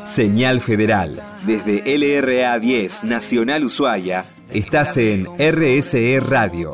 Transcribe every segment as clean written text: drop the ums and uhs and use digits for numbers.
Señal Federal. Desde LRA 10 Nacional Ushuaia, estás en RSE Radio.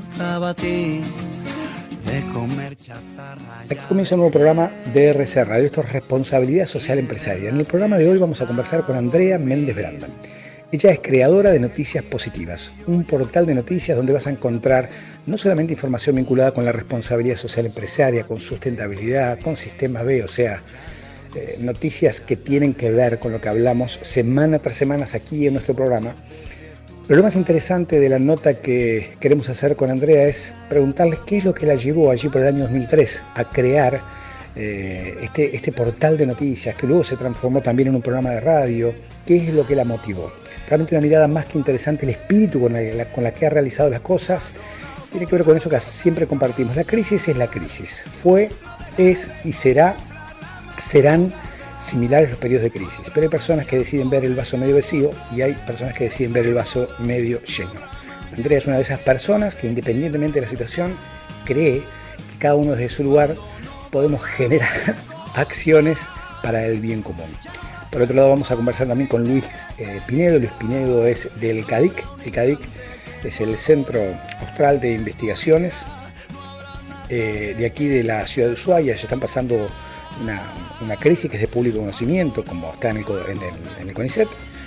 Aquí comienza un nuevo programa de RSE Radio. Esto es Responsabilidad Social Empresaria. En el programa de hoy vamos a conversar con Andrea Méndez Branda. Ella es creadora de Noticias Positivas, un portal de noticias donde vas a encontrar no solamente información vinculada con la responsabilidad social empresaria, con sustentabilidad, con Sistema B, o sea, noticias que tienen que ver con lo que hablamos semana tras semana aquí en nuestro programa. Pero lo más interesante de la nota que queremos hacer con Andrea es preguntarles qué es lo que la llevó allí por el año 2003 a crear este portal de noticias, que luego se transformó también en un programa de radio. ¿Qué es lo que la motivó? Realmente una mirada más que interesante, el espíritu con la que ha realizado las cosas, tiene que ver con eso que siempre compartimos. La crisis es la crisis. Fue, es y serán similares los periodos de crisis, pero hay personas que deciden ver el vaso medio vacío y hay personas que deciden ver el vaso medio lleno. Andrea es una de esas personas que, independientemente de la situación, cree que cada uno desde su lugar podemos generar acciones para el bien común. Por otro lado, vamos a conversar también con Luis Pinedo. Luis Pinedo es del CADIC. El CADIC es el Centro Austral de Investigaciones de aquí de la ciudad de Ushuaia. Ya están pasando una crisis que es de público conocimiento, como está en el CONICET.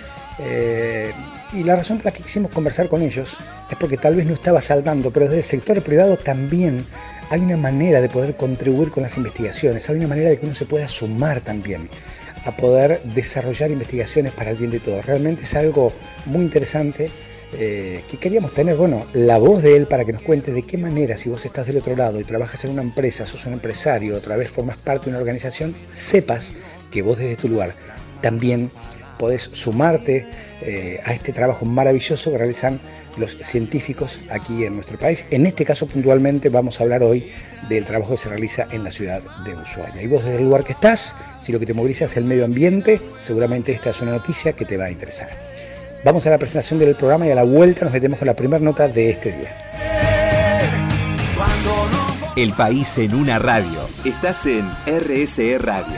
Y la razón por la que quisimos conversar con ellos es porque tal vez no estaba saldando, pero desde el sector privado también hay una manera de poder contribuir con las investigaciones, hay una manera de que uno se pueda sumar también a poder desarrollar investigaciones para el bien de todos. Realmente es algo muy interesante que queríamos tener, la voz de él para que nos cuente de qué manera, si vos estás del otro lado y trabajas en una empresa, sos un empresario, otra vez formas parte de una organización, sepas que vos desde tu lugar también podés sumarte a este trabajo maravilloso que realizan los científicos aquí en nuestro país. En este caso puntualmente vamos a hablar hoy del trabajo que se realiza en la ciudad de Ushuaia. Y vos desde el lugar que estás, si lo que te moviliza es el medio ambiente, seguramente esta es una noticia que te va a interesar. Vamos a la presentación del programa y a la vuelta nos metemos con la primera nota de este día. El país en una radio. Estás en RSE Radio.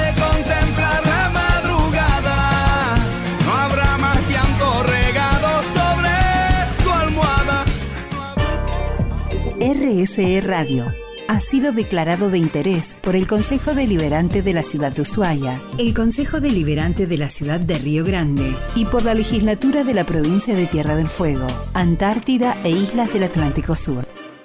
RSE Radio ha sido declarado de interés por el Consejo Deliberante de la Ciudad de Ushuaia, el Consejo Deliberante de la Ciudad de Río Grande y por la Legislatura de la Provincia de Tierra del Fuego, Antártida e Islas del Atlántico Sur.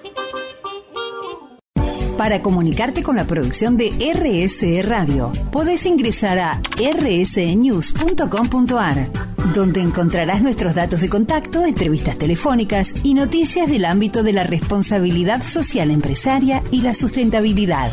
Para comunicarte con la producción de RSE Radio, podés ingresar a rsenews.com.ar, donde encontrarás nuestros datos de contacto, entrevistas telefónicas y noticias del ámbito de la responsabilidad social empresaria y la sustentabilidad.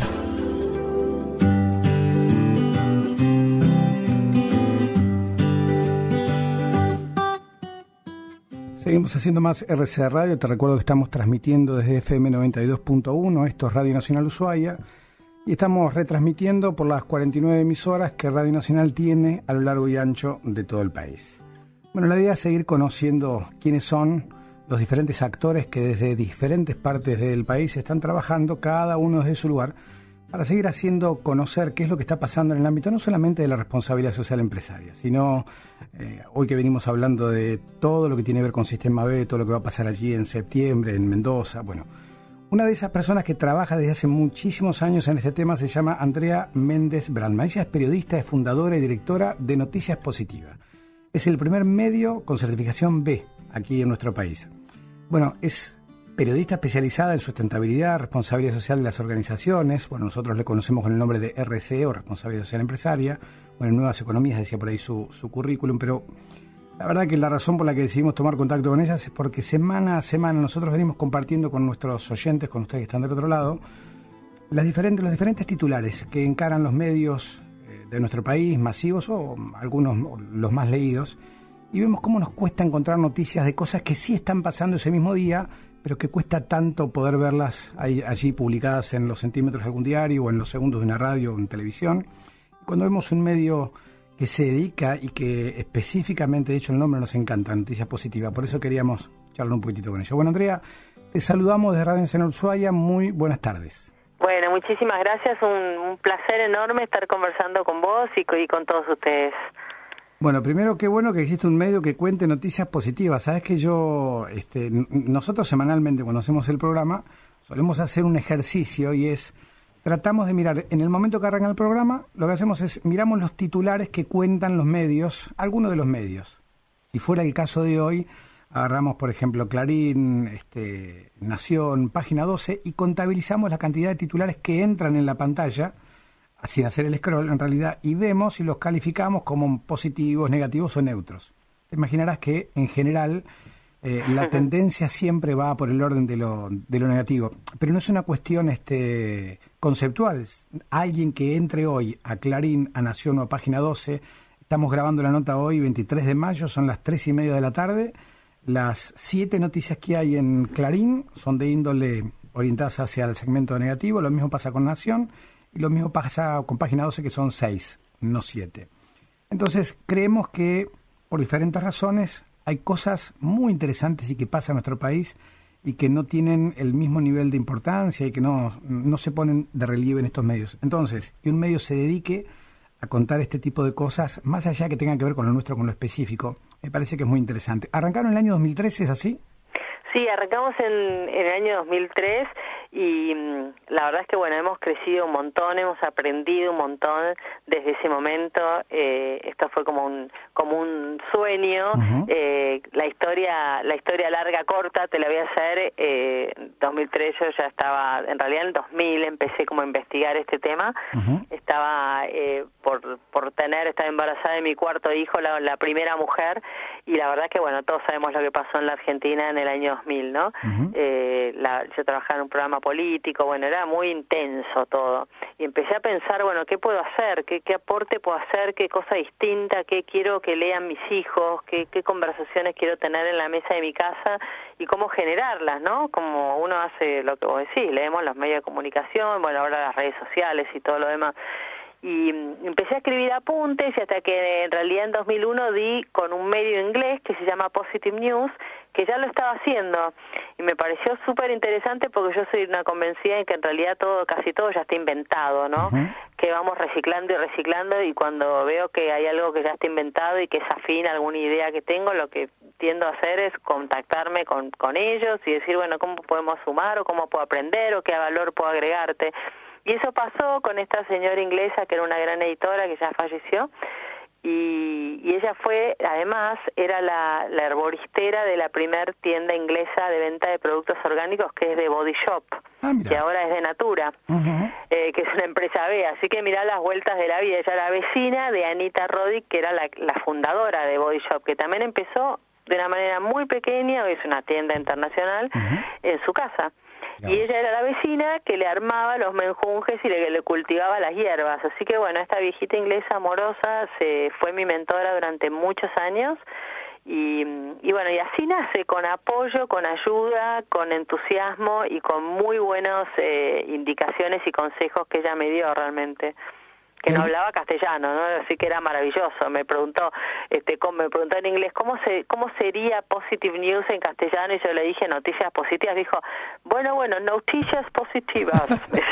Seguimos haciendo más RSE Radio. Te recuerdo que estamos transmitiendo desde FM 92.1, esto es Radio Nacional Ushuaia, y estamos retransmitiendo por las 49 emisoras que Radio Nacional tiene a lo largo y ancho de todo el país. Bueno, la idea es seguir conociendo quiénes son los diferentes actores que desde diferentes partes del país están trabajando, cada uno desde su lugar, para seguir haciendo conocer qué es lo que está pasando en el ámbito no solamente de la responsabilidad social empresaria, sino hoy que venimos hablando de todo lo que tiene que ver con Sistema B, todo lo que va a pasar allí en septiembre, en Mendoza. Bueno, una de esas personas que trabaja desde hace muchísimos años en este tema se llama Andrea Méndez Branda. Ella es periodista, es fundadora y directora de Noticias Positivas. Es el primer medio con certificación B aquí en nuestro país. Bueno, es periodista especializada en sustentabilidad, responsabilidad social de las organizaciones. Bueno, nosotros le conocemos con el nombre de RSE o Responsabilidad Social Empresaria. Bueno, en Nuevas Economías decía por ahí su currículum, pero la verdad que la razón por la que decidimos tomar contacto con ellas es porque semana a semana nosotros venimos compartiendo con nuestros oyentes, con ustedes que están del otro lado, los diferentes titulares que encaran los medios de nuestro país, masivos o algunos los más leídos, y vemos cómo nos cuesta encontrar noticias de cosas que sí están pasando ese mismo día, pero que cuesta tanto poder verlas allí publicadas en los centímetros de algún diario o en los segundos de una radio o en televisión. Cuando vemos un medio que se dedica y que específicamente, de hecho el nombre nos encanta, Noticias Positivas, por eso queríamos charlar un poquitito con ella. Bueno, Andrea, te saludamos desde Radio Nacional Ushuaia, muy buenas tardes. Bueno, muchísimas gracias, un placer enorme estar conversando con vos y con todos ustedes. Bueno, primero, qué bueno que existe un medio que cuente noticias positivas. Sabes que nosotros semanalmente cuando hacemos el programa solemos hacer un ejercicio y tratamos de mirar, en el momento que arranca el programa, lo que hacemos es miramos los titulares que cuentan los medios, algunos de los medios. Si fuera el caso de hoy, agarramos, por ejemplo, Clarín, Nación, Página 12, y contabilizamos la cantidad de titulares que entran en la pantalla, sin hacer el scroll en realidad, y vemos y los calificamos como positivos, negativos o neutros. Te imaginarás que, en general, la tendencia siempre va por el orden de lo negativo, pero no es una cuestión conceptual. Alguien que entre hoy a Clarín, a Nación o a Página 12, estamos grabando la nota hoy, 23 de mayo, son las 3:30 de la tarde, las 7 noticias que hay en Clarín son de índole orientadas hacia el segmento negativo, lo mismo pasa con Nación y lo mismo pasa con Página 12, que son 6, no 7. Entonces, creemos que por diferentes razones hay cosas muy interesantes y que pasan en nuestro país y que no tienen el mismo nivel de importancia y que no se ponen de relieve en estos medios. Entonces, que un medio se dedique a contar este tipo de cosas, más allá que tengan que ver con lo nuestro, con lo específico, me parece que es muy interesante. ¿Arrancaron en el año 2013, es así? Sí, arrancamos en el año 2003 y la verdad es que bueno, hemos crecido un montón, hemos aprendido un montón desde ese momento. Esto fue como un sueño. Uh-huh. La historia larga, corta, te la voy a hacer. 2003 yo ya estaba, en realidad en el 2000 empecé como a investigar este tema. Uh-huh. Estaba estaba embarazada de mi cuarto hijo, la primera mujer, y la verdad es que bueno, todos sabemos lo que pasó en la Argentina en el año 2000, ¿no? Uh-huh. Yo trabajaba en un programa político, bueno, era muy intenso todo, y empecé a pensar, bueno, ¿qué puedo hacer? ¿Qué aporte puedo hacer? ¿Qué cosa distinta? ¿Qué quiero que lean mis hijos? ¿Qué conversaciones quiero tener en la mesa de mi casa? Y cómo generarlas, ¿no? Como uno hace lo que vos decís, leemos los medios de comunicación, bueno, ahora las redes sociales y todo lo demás. Y empecé a escribir apuntes y hasta que en realidad en 2001 di con un medio inglés que se llama Positive News, que ya lo estaba haciendo, y me pareció súper interesante porque yo soy una convencida en que en realidad casi todo ya está inventado, ¿no? Uh-huh. Que vamos reciclando y cuando veo que hay algo que ya está inventado y que es afín a alguna idea que tengo, lo que tiendo a hacer es contactarme con ellos y decir, bueno, ¿cómo podemos sumar o cómo puedo aprender o qué valor puedo agregarte? Y eso pasó con esta señora inglesa que era una gran editora que ya falleció, y ella fue, además, era la herboristera de la primer tienda inglesa de venta de productos orgánicos, que es de Body Shop, que ahora es de Natura, uh-huh, que es una empresa B. Así que mirá las vueltas de la vida. Ella era vecina de Anita Roddick, que era la fundadora de Body Shop, que también empezó de una manera muy pequeña, hoy es una tienda internacional, uh-huh, en su casa. Y ella era la vecina que le armaba los menjunjes y le cultivaba las hierbas. Así que bueno, esta viejita inglesa amorosa fue mi mentora durante muchos años. Y bueno, y así nace, con apoyo, con ayuda, con entusiasmo y con muy buenas indicaciones y consejos que ella me dio realmente. Que no hablaba castellano, ¿no? Así que era maravilloso. Me preguntó en inglés, ¿cómo sería Positive News en castellano? Y yo le dije noticias positivas. Dijo, bueno, noticias positivas.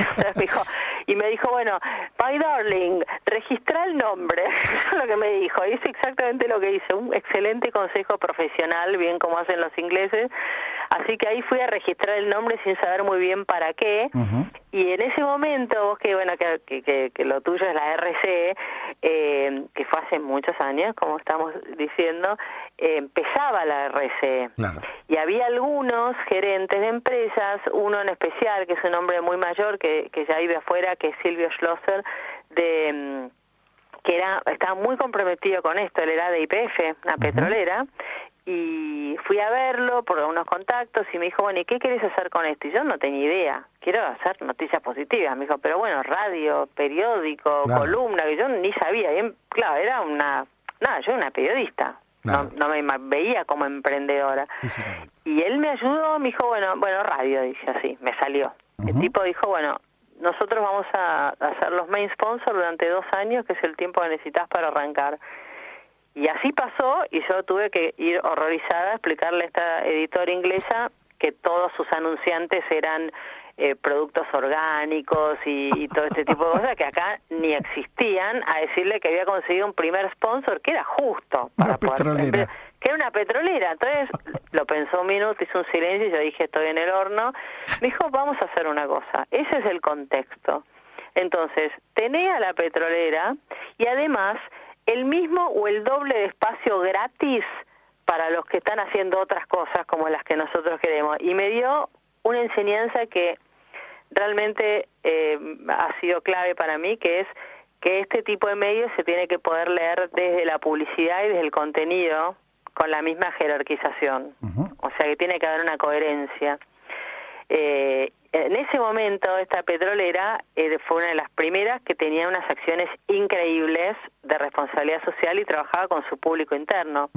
Y me dijo, bueno, my darling, registra el nombre. Eso es lo que me dijo. Y es exactamente lo que hice. Un excelente consejo profesional, bien como hacen los ingleses. Así que ahí fui a registrar el nombre sin saber muy bien para qué. Uh-huh. Y en ese momento, vos que lo tuyo es la RCE, que fue hace muchos años, como estamos diciendo, empezaba la RCE. Claro. Y había algunos gerentes de empresas, uno en especial, que es un hombre muy mayor, que ya vive afuera, que es Silvio Schlosser, que estaba muy comprometido con esto. Él era de YPF, una uh-huh, petrolera, y fui a verlo por unos contactos y me dijo, bueno, ¿y qué querés hacer con esto? Y yo no tenía idea, quiero hacer noticias positivas. Me dijo, pero bueno, radio, periódico, claro, columna, que yo ni sabía. Bien, claro, era yo una periodista, claro, no me veía como emprendedora. Sí. Y él me ayudó, me dijo, bueno, radio, dice así, me salió. Uh-huh. El tipo dijo, bueno, nosotros vamos a hacer los main sponsors durante 2 años, que es el tiempo que necesitas para arrancar. Y así pasó, y yo tuve que ir horrorizada a explicarle a esta editora inglesa que todos sus anunciantes eran productos orgánicos y todo este tipo de cosas que acá ni existían, a decirle que había conseguido un primer sponsor que era justo para petrolera. Que era una petrolera. Entonces lo pensó un minuto, hizo un silencio y yo dije, estoy en el horno. Me dijo, vamos a hacer una cosa, ese es el contexto. Entonces, tenía la petrolera y además el mismo o el doble de espacio gratis para los que están haciendo otras cosas como las que nosotros queremos. Y me dio una enseñanza que realmente ha sido clave para mí, que es que este tipo de medios se tiene que poder leer desde la publicidad y desde el contenido con la misma jerarquización. O sea que tiene que haber una coherencia. En ese momento esta petrolera fue una de las primeras que tenía unas acciones increíbles de responsabilidad social y trabajaba con su público interno.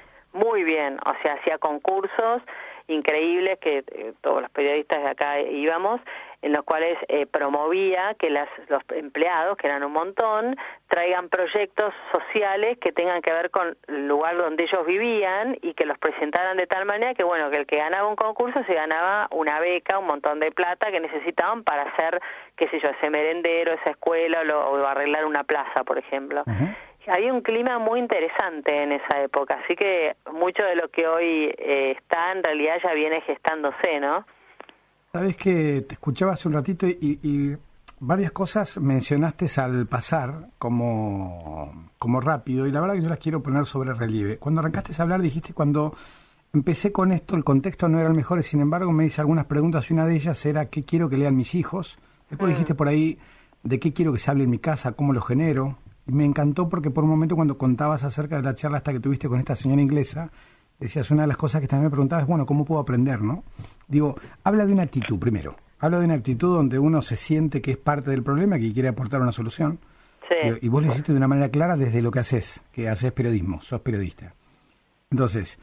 Muy bien, o sea, hacía concursos increíbles que todos los periodistas de acá íbamos, en los cuales promovía que los empleados, que eran un montón, traigan proyectos sociales que tengan que ver con el lugar donde ellos vivían y que los presentaran de tal manera que, bueno, que el que ganaba un concurso se ganaba una beca, un montón de plata que necesitaban para hacer, qué sé yo, ese merendero, esa escuela o arreglar una plaza, por ejemplo. Había un clima muy interesante en esa época, así que mucho de lo que hoy está en realidad ya viene gestándose, ¿no? Sabes que te escuchaba hace un ratito y varias cosas mencionaste al pasar como rápido, y la verdad que yo las quiero poner sobre relieve. Cuando arrancaste a hablar dijiste, cuando empecé con esto el contexto no era el mejor, y sin embargo me hice algunas preguntas y una de ellas era ¿qué quiero que lean mis hijos? Después dijiste por ahí de qué quiero que se hable en mi casa, cómo lo genero. Y me encantó porque por un momento cuando contabas acerca de la charla hasta que tuviste con esta señora inglesa, decías una de las cosas que también me preguntabas, bueno, ¿cómo puedo aprender, no? Digo, habla de una actitud primero. Habla de una actitud donde uno se siente que es parte del problema, que quiere aportar una solución. Sí. Y vos lo hiciste de una manera clara desde lo que haces periodismo, sos periodista. Entonces,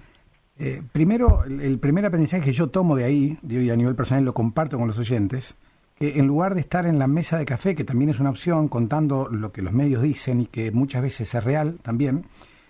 primero, el primer aprendizaje que yo tomo de ahí, y a nivel personal lo comparto con los oyentes, que en lugar de estar en la mesa de café, que también es una opción, contando lo que los medios dicen y que muchas veces es real también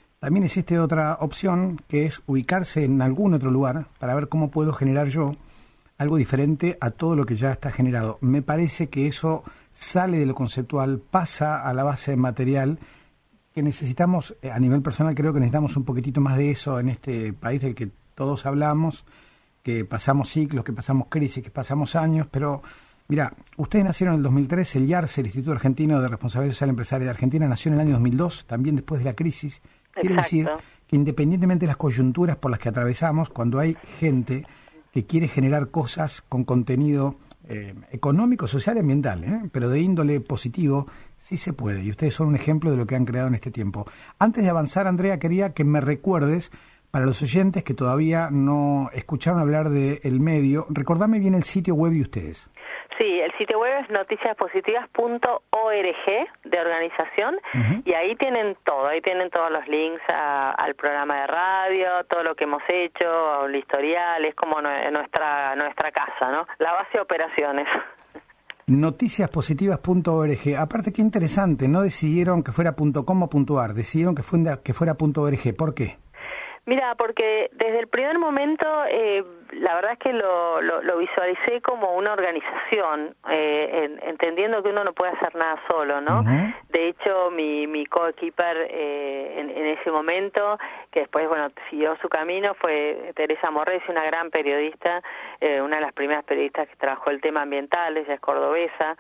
existe otra opción, que es ubicarse en algún otro lugar para ver cómo puedo generar yo algo diferente a todo lo que ya está generado. Me parece que eso sale de lo conceptual, pasa a la base material, que necesitamos, a nivel personal creo que necesitamos un poquitito más de eso en este país del que todos hablamos, que pasamos ciclos, que pasamos crisis, que pasamos años, pero mira, ustedes nacieron en el 2003, el IARSE, el Instituto Argentino de Responsabilidad Social Empresaria de Argentina, nació en el año 2002, también después de la crisis. Quiere decir que independientemente de las coyunturas por las que atravesamos, cuando hay gente que quiere generar cosas con contenido económico, social y ambiental, pero de índole positivo, sí se puede. Y ustedes son un ejemplo de lo que han creado en este tiempo. Antes de avanzar, Andrea, quería que me recuerdes, para los oyentes que todavía no escucharon hablar del medio, recordame bien el sitio web de ustedes. Sí, el sitio web es noticiaspositivas.org de organización, y ahí tienen todo, ahí tienen todos los links al programa de radio, todo lo que hemos hecho, el historial, es como nuestra casa, ¿no? La base de operaciones. Noticiaspositivas.org. Aparte, qué interesante, no decidieron que fuera .com o .ar, decidieron que fuera .org. ¿Por qué? Mira, porque desde el primer momento la verdad es que lo visualicé como una organización, entendiendo que uno no puede hacer nada solo, ¿no? De hecho, mi coequiper en ese momento, que después, bueno, siguió su camino, fue Teresa Morresi, una gran periodista, una de las primeras periodistas que trabajó el tema ambiental, ella es cordobesa,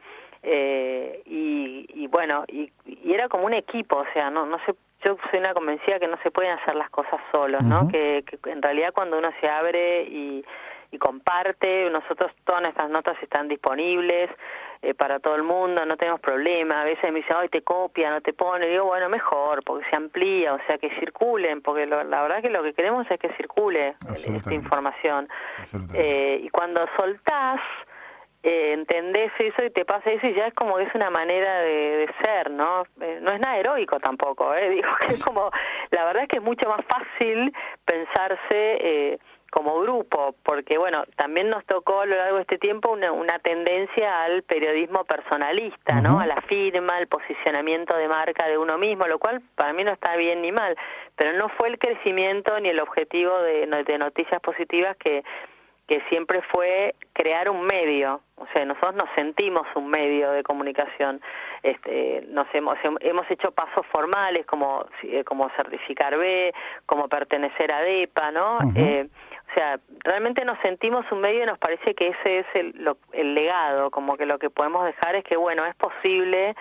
y bueno, y era como un equipo, o sea, no sé. Yo soy una convencida que no se pueden hacer las cosas solos, ¿no? Que en realidad cuando uno se abre y comparte, nosotros todas nuestras notas están disponibles para todo el mundo, no tenemos problema. A veces me dicen, ay, te copia, no te pone. Y digo, bueno, mejor, porque se amplía, o sea, que circulen, porque la verdad que lo que queremos es que circule esta información. Y cuando soltás, entendés eso y te pasa eso y ya es como que es una manera de ser, ¿no? No es nada heroico tampoco, digo que es como, la verdad es que es mucho más fácil pensarse como grupo, porque bueno, también nos tocó a lo largo de este tiempo una tendencia al periodismo personalista, ¿no? A la firma, al posicionamiento de marca de uno mismo, lo cual para mí no está bien ni mal, pero no fue el crecimiento ni el objetivo de Noticias Positivas que que siempre fue crear un medio. O sea, nosotros nos sentimos un medio de comunicación. Nos hemos hecho pasos formales como certificar B, como pertenecer a DEPA, ¿no? O sea, realmente nos sentimos un medio y nos parece que ese es el legado, como que lo que podemos dejar es que, bueno, es posible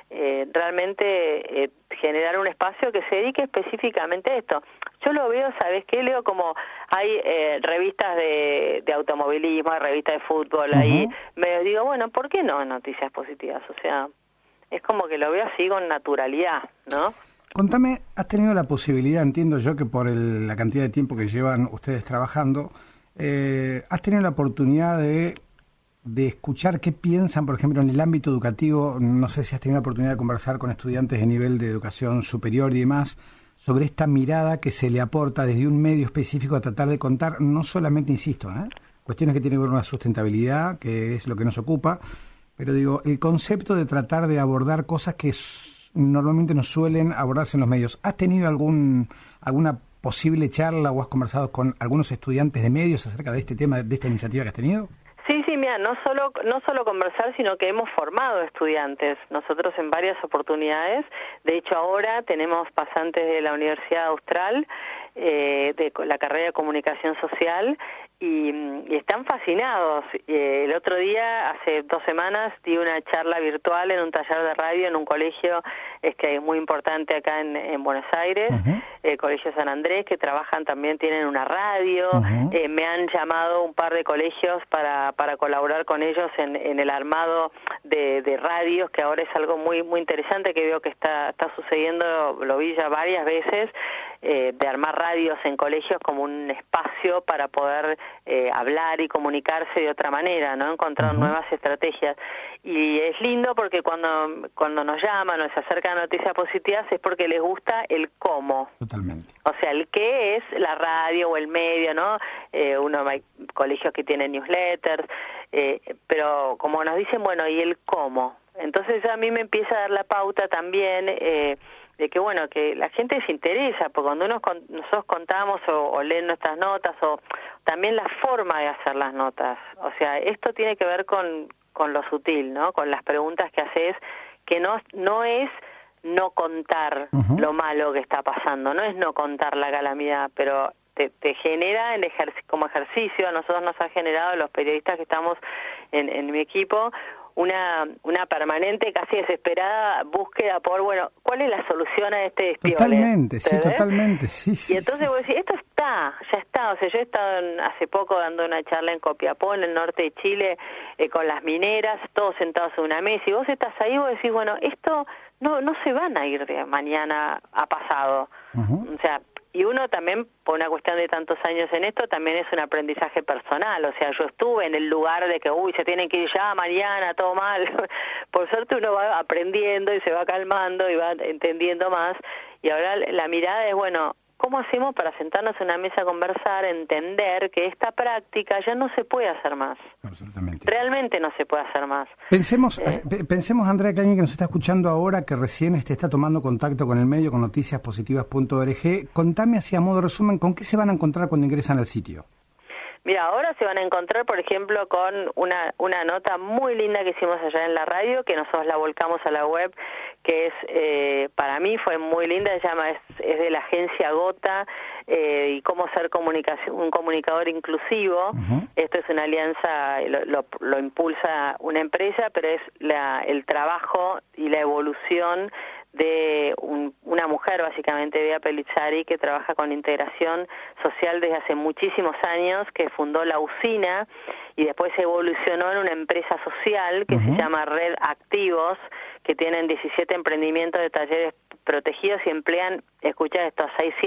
realmente generar un espacio que se dedique específicamente a esto. Yo lo veo, ¿sabes qué? Leo como hay revistas de automovilismo, hay revistas de fútbol, ahí me digo, bueno, ¿por qué no noticias positivas? O sea, es como que lo veo así con naturalidad, ¿no? Contame, ¿has tenido la posibilidad, entiendo yo que por la cantidad de tiempo que llevan ustedes trabajando, has tenido la oportunidad de escuchar qué piensan, por ejemplo, en el ámbito educativo? No sé si has tenido la oportunidad de conversar con estudiantes de nivel de educación superior y demás, sobre esta mirada que se le aporta desde un medio específico a tratar de contar, no solamente, insisto, cuestiones que tienen que ver con la sustentabilidad, que es lo que nos ocupa, pero digo, el concepto de tratar de abordar cosas que normalmente no suelen abordarse en los medios. ¿Has tenido alguna posible charla o has conversado con algunos estudiantes de medios acerca de este tema, de esta iniciativa que has tenido? Sí, mira, no solo conversar, sino que hemos formado estudiantes, nosotros en varias oportunidades. De hecho, ahora tenemos pasantes de la Universidad Austral, de la carrera de Comunicación Social, y están fascinados. El otro día, hace 2 semanas, di una charla virtual en un taller de radio en un colegio que es muy importante acá en Buenos Aires, el Colegio San Andrés, que trabajan también, tienen una radio. Me han llamado un par de colegios para colaborar con ellos en el armado de radios, que ahora es algo muy muy interesante que veo que está sucediendo, lo vi ya varias veces, de armar radios en colegios como un espacio para poder hablar y comunicarse de otra manera, ¿no? Encontrar nuevas estrategias. Y es lindo porque cuando nos llaman o se acercan a noticias positivas es porque les gusta el cómo. Totalmente. O sea, el qué es la radio o el medio, ¿no? Hay colegios que tienen newsletters, pero como nos dicen, bueno, ¿y el cómo? Entonces a mí me empieza a dar la pauta también de que, bueno, que la gente se interesa, porque cuando nosotros contamos o leen nuestras notas, o también la forma de hacer las notas. O sea, esto tiene que ver con lo sutil, ¿no? Con las preguntas que haces, que no es no contar lo malo que está pasando, no es no contar la calamidad, pero te genera como ejercicio, a nosotros nos ha generado, los periodistas que estamos en mi equipo, una permanente, casi desesperada búsqueda por, bueno, ¿cuál es la solución a este despiole? Totalmente, sí, totalmente, sí. Y entonces vos decís, esto ya está, o sea, yo he estado hace poco dando una charla en Copiapó, en el norte de Chile, con las mineras, todos sentados en una mesa, y vos estás ahí y vos decís, bueno, esto no se van a ir de mañana a pasado. O sea, y uno también, por una cuestión de tantos años en esto, también es un aprendizaje personal. O sea, yo estuve en el lugar de que, se tienen que ir ya mañana, todo mal. Por suerte uno va aprendiendo y se va calmando y va entendiendo más. Y ahora la mirada es, bueno, ¿cómo hacemos para sentarnos en una mesa a conversar, entender que esta práctica ya no se puede hacer más? Absolutamente. Realmente no se puede hacer más. Pensemos, Andrea, que alguien que nos está escuchando ahora, que recién está tomando contacto con el medio, con noticiaspositivas.org, contame así a modo resumen, ¿con qué se van a encontrar cuando ingresan al sitio? Mira, ahora se van a encontrar, por ejemplo, con una nota muy linda que hicimos allá en la radio, que nosotros la volcamos a la web, que es, para mí fue muy linda, es de la agencia Gota, y cómo ser un comunicador inclusivo. Esto es una alianza, lo impulsa una empresa, pero es el trabajo y la evolución de una mujer, básicamente, Bea Pellizzari, que trabaja con integración social desde hace muchísimos años, que fundó la usina y después evolucionó en una empresa social que se llama Red Activos, que tienen 17 emprendimientos de talleres protegidos y emplean, escucha esto,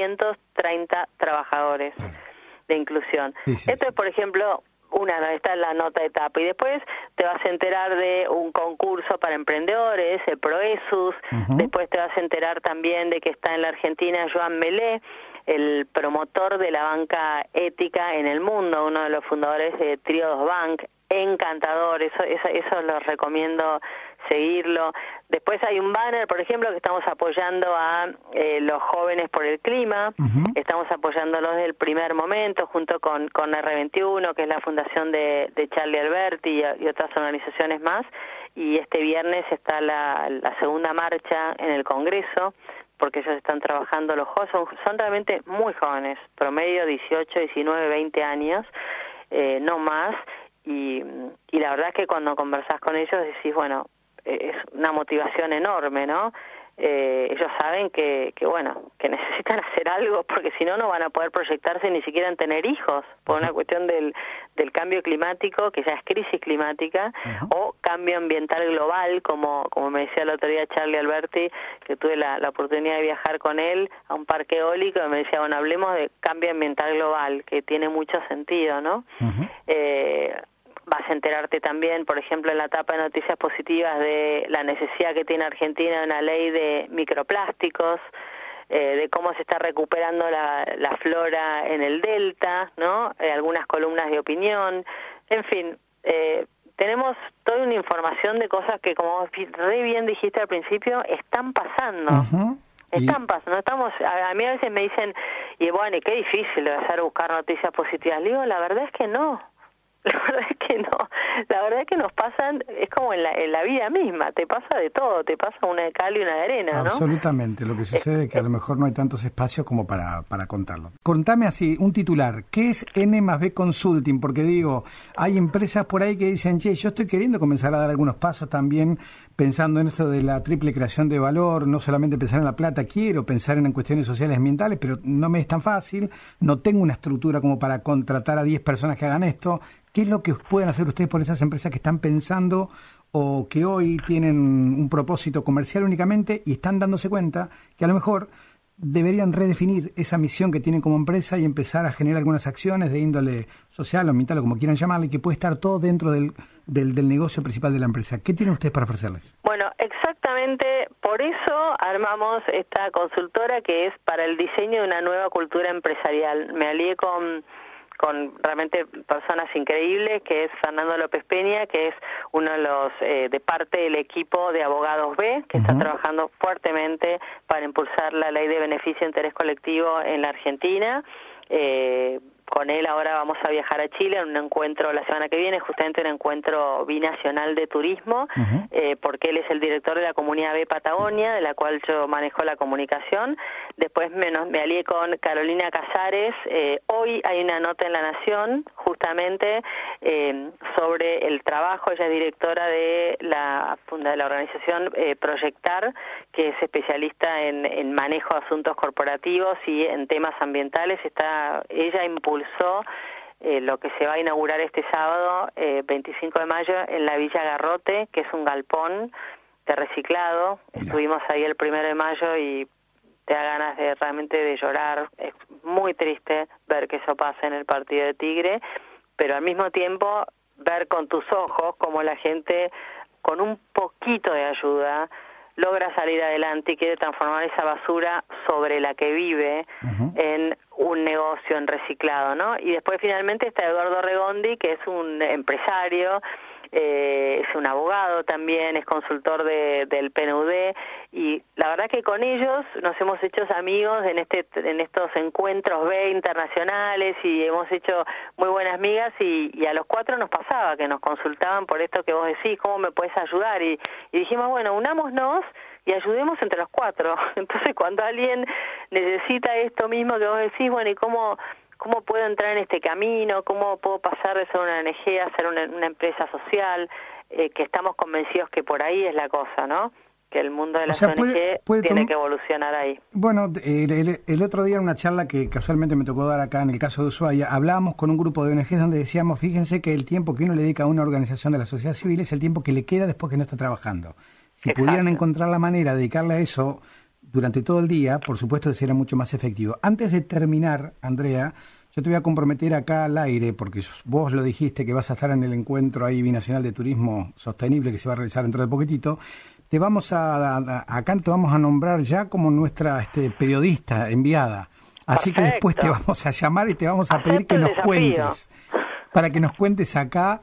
630 trabajadores de inclusión. Esto es, por ejemplo, está en la nota de tapa, y después te vas a enterar de un concurso para emprendedores, el Proesus. Después te vas a enterar también de que está en la Argentina Joan Melé, el promotor de la banca ética en el mundo, uno de los fundadores de Triodos Bank, encantador, eso los recomiendo seguirlo. Después hay un banner, por ejemplo, que estamos apoyando a los jóvenes por el clima. Estamos apoyándolos desde el primer momento, junto con R21, que es la fundación de Charlie Alberti y otras organizaciones más. Y este viernes está la segunda marcha en el Congreso, porque ellos están trabajando, los jóvenes son realmente muy jóvenes, promedio 18, 19, 20 años, no más. Y la verdad es que cuando conversás con ellos decís, bueno, es una motivación enorme, ¿no? Ellos saben que necesitan hacer algo, porque si no, no van a poder proyectarse ni siquiera en tener hijos, por una cuestión del cambio climático, que ya es crisis climática, o cambio ambiental global, como me decía el otro día Charlie Alberti, que tuve la oportunidad de viajar con él a un parque eólico, y me decía, bueno, hablemos de cambio ambiental global, que tiene mucho sentido, ¿no? Vas a enterarte también, por ejemplo, en la etapa de noticias positivas, de la necesidad que tiene Argentina de una ley de microplásticos, de cómo se está recuperando la flora en el delta, ¿no? Algunas columnas de opinión, en fin, tenemos toda una información de cosas que, como re bien dijiste al principio, están pasando. Están pasando, a mí a veces me dicen, y bueno, y qué difícil debe ser buscar noticias positivas. Le digo, la verdad es que no. La verdad es que nos pasan, es como en la vida misma, te pasa de todo, te pasa una de cal y una de arena, ¿no? Absolutamente, lo que sucede es que a lo mejor no hay tantos espacios como para contarlo. Contame así, un titular, ¿qué es N+B Consulting? Porque digo, hay empresas por ahí que dicen, che, yo estoy queriendo comenzar a dar algunos pasos también, pensando en esto de la triple creación de valor, no solamente pensar en la plata, quiero pensar en cuestiones sociales y ambientales, pero no me es tan fácil, no tengo una estructura como para contratar a 10 personas que hagan esto. ¿Qué es lo que pueden hacer ustedes por esas empresas que están pensando o que hoy tienen un propósito comercial únicamente y están dándose cuenta que a lo mejor deberían redefinir esa misión que tienen como empresa y empezar a generar algunas acciones de índole social o ambiental o como quieran llamarle, que puede estar todo dentro del negocio principal de la empresa? ¿Qué tienen ustedes para ofrecerles? Bueno, exactamente por eso armamos esta consultora, que es para el diseño de una nueva cultura empresarial. Me alié con realmente personas increíbles, que es Fernando López Peña, que es uno de los de parte del equipo de Abogados B, que está trabajando fuertemente para impulsar la ley de beneficio e interés colectivo en la Argentina. Con él ahora vamos a viajar a Chile en un encuentro la semana que viene, justamente un encuentro binacional de turismo, porque él es el director de la Comunidad B Patagonia, de la cual yo manejo la comunicación. Después me alié con Carolina Casares. Hoy hay una nota en La Nación, justamente, sobre el trabajo. Ella es directora de la organización Proyectar, que es especialista en manejo de asuntos corporativos y en temas ambientales. Ella impulsó lo que se va a inaugurar este sábado, 25 de mayo, en la Villa Garrote, que es un galpón de reciclado. Estuvimos ahí el 1 de mayo y te da ganas realmente de llorar. Es muy triste ver que eso pasa en el partido de Tigre, pero al mismo tiempo ver con tus ojos cómo la gente, con un poquito de ayuda, logra salir adelante y quiere transformar esa basura sobre la que vive en un negocio en reciclado, ¿no? Y después finalmente está Eduardo Regondi, que es un empresario, es un abogado también, es consultor del PNUD, y la verdad que con ellos nos hemos hecho amigos en estos encuentros B internacionales, y hemos hecho muy buenas migas, y a los 4 nos pasaba que nos consultaban por esto que vos decís, ¿cómo me puedes ayudar? Y dijimos, bueno, unámonos y ayudemos entre los 4. Entonces, cuando alguien necesita esto mismo que vos decís, bueno, ¿y cómo puedo entrar en este camino? ¿Cómo puedo pasar de ser una ONG a ser una empresa social? Que estamos convencidos que por ahí es la cosa, ¿no? Que el mundo de las ONG tiene que evolucionar ahí. Bueno, el otro día en una charla que casualmente me tocó dar acá en el caso de Ushuaia, hablábamos con un grupo de ONGs donde decíamos, fíjense que el tiempo que uno le dedica a una organización de la sociedad civil es el tiempo que le queda después que no está trabajando. Si Exacto. pudieran encontrar la manera de dedicarle a eso durante todo el día, por supuesto que sería mucho más efectivo. Antes de terminar, Andrea, yo te voy a comprometer acá al aire, porque vos lo dijiste que vas a estar en el encuentro ahí binacional de turismo sostenible que se va a realizar dentro de poquitito. Te vamos acá te vamos a nombrar ya como nuestra periodista enviada. Así que después te vamos a llamar y te vamos a pedir que nos cuentes. Para que nos cuentes acá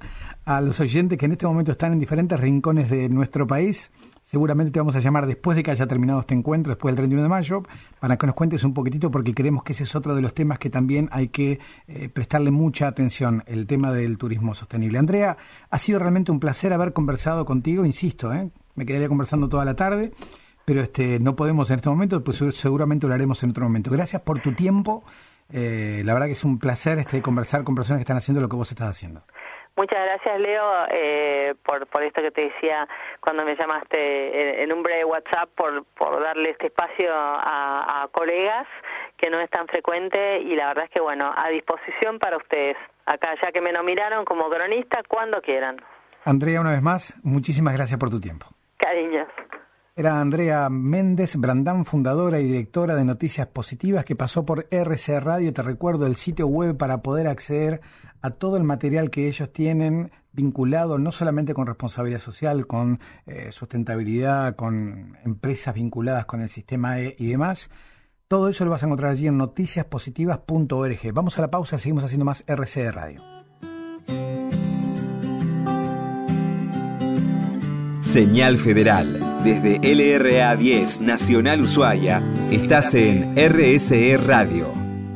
a los oyentes que en este momento están en diferentes rincones de nuestro país. Seguramente te vamos a llamar después de que haya terminado este encuentro, después del 31 de mayo, para que nos cuentes un poquitito, porque creemos que ese es otro de los temas que también hay que prestarle mucha atención, el tema del turismo sostenible. Andrea, ha sido realmente un placer haber conversado contigo, insisto, me quedaría conversando toda la tarde, pero no podemos en este momento, pues seguramente lo haremos en otro momento. Gracias por tu tiempo, la verdad que es un placer conversar con personas que están haciendo lo que vos estás haciendo. Muchas gracias, Leo, por esto que te decía cuando me llamaste en un breve WhatsApp, por darle este espacio a colegas, que no es tan frecuente, y la verdad es que, bueno, a disposición para ustedes. Acá, ya que me nominaron como cronista, cuando quieran. Andrea, una vez más, muchísimas gracias por tu tiempo. Cariños. Era Andrea Méndez Brandán, fundadora y directora de Noticias Positivas, que pasó por RCE Radio. Te recuerdo el sitio web para poder acceder a todo el material que ellos tienen vinculado no solamente con responsabilidad social, con sustentabilidad, con empresas vinculadas con el sistema E y demás. Todo eso lo vas a encontrar allí en noticiaspositivas.org. Vamos a la pausa, seguimos haciendo más RCE Radio. Señal Federal. Desde LRA 10 Nacional Ushuaia, estás en RSE Radio.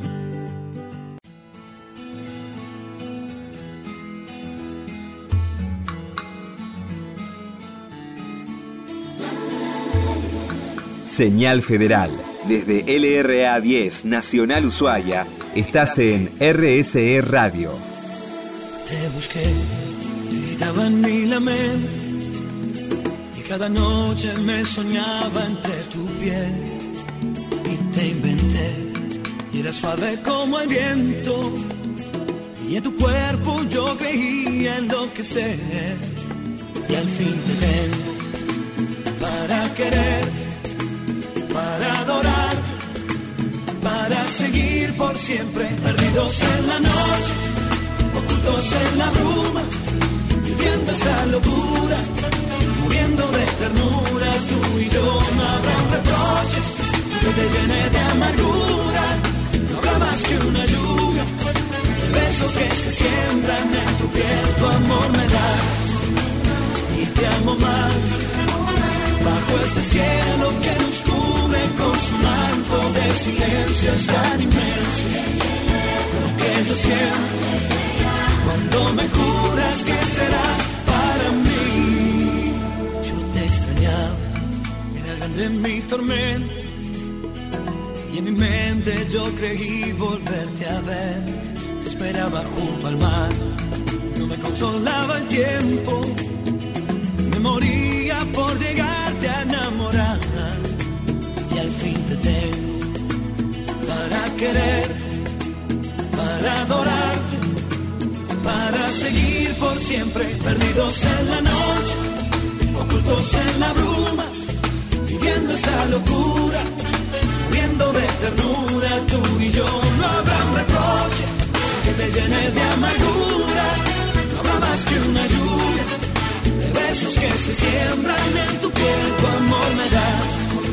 Señal Federal. Desde LRA 10 Nacional Ushuaia, estás en RSE Radio. Te busqué, gritaba en mi lamento, y cada noche me soñaba entre tu piel. Y te inventé, y era suave como el viento, y en tu cuerpo yo creía enloquecer. Y al fin te tengo para querer, para adorar, para seguir por siempre, perdidos en la noche, ocultos en la bruma, viviendo esta locura, muriendo de ternura. Tú y yo, no habrá un reproche que te llene de amargura, no habrá más que una lluvia de besos que se siembran en tu piel. Tu amor me das y te amo más, bajo este cielo que nos cubre con su manto de silencio. Es tan inmenso lo que yo siento cuando me juras que serás para mí. Yo te extrañaba, era grande mi tormento, y en mi mente yo creí volverte a ver. Te esperaba junto al mar, no me consolaba el tiempo, me moría por llegarte a enamorar. Y al fin te tengo para querer, para adorarte, para seguir por siempre, perdidos en la noche, ocultos en la bruma, viviendo esta locura, muriendo de ternura. Tú y yo, no habrá un reproche que te llene de amargura, no habrá más que una lluvia de besos que se siembran en tu piel. Tu amor me das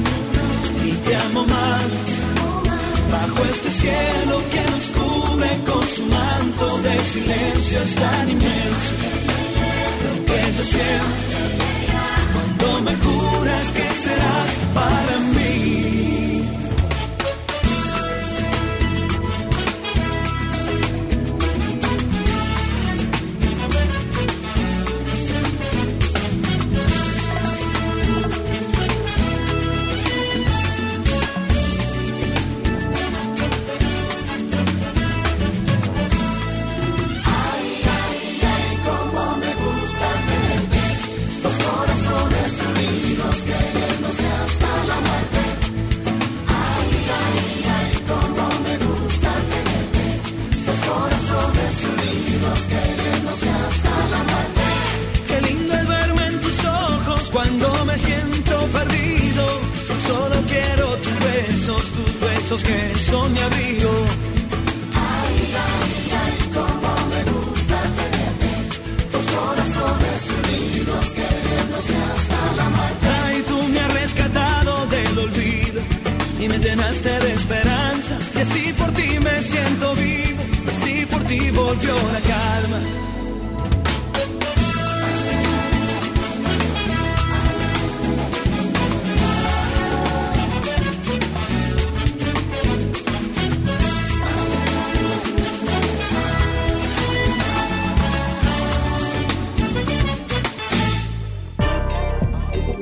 y te amo más, bajo este cielo que nos cubre con su manto de silencio. Es tan inmenso lo que yo siento cuando me juras que serás para mí. Que son mi abrigo. Ay, ay, ay, cómo me gusta tenerte, dos corazones unidos queriéndose hasta la muerte. Ay, tú me has rescatado del olvido y me llenaste de esperanza, y así por ti me siento vivo, y así por ti volvió la calma.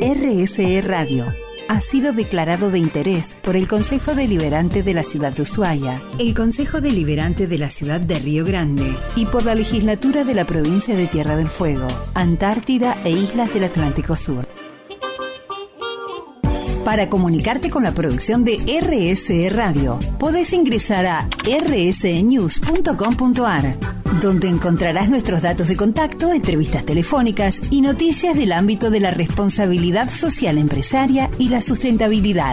RSE Radio ha sido declarado de interés por el Consejo Deliberante de la Ciudad de Ushuaia, el Consejo Deliberante de la Ciudad de Río Grande y por la Legislatura de la Provincia de Tierra del Fuego, Antártida e Islas del Atlántico Sur. Para comunicarte con la producción de RSE Radio, podés ingresar a rsenews.com.ar, donde encontrarás nuestros datos de contacto, entrevistas telefónicas y noticias del ámbito de la responsabilidad social empresaria y la sustentabilidad.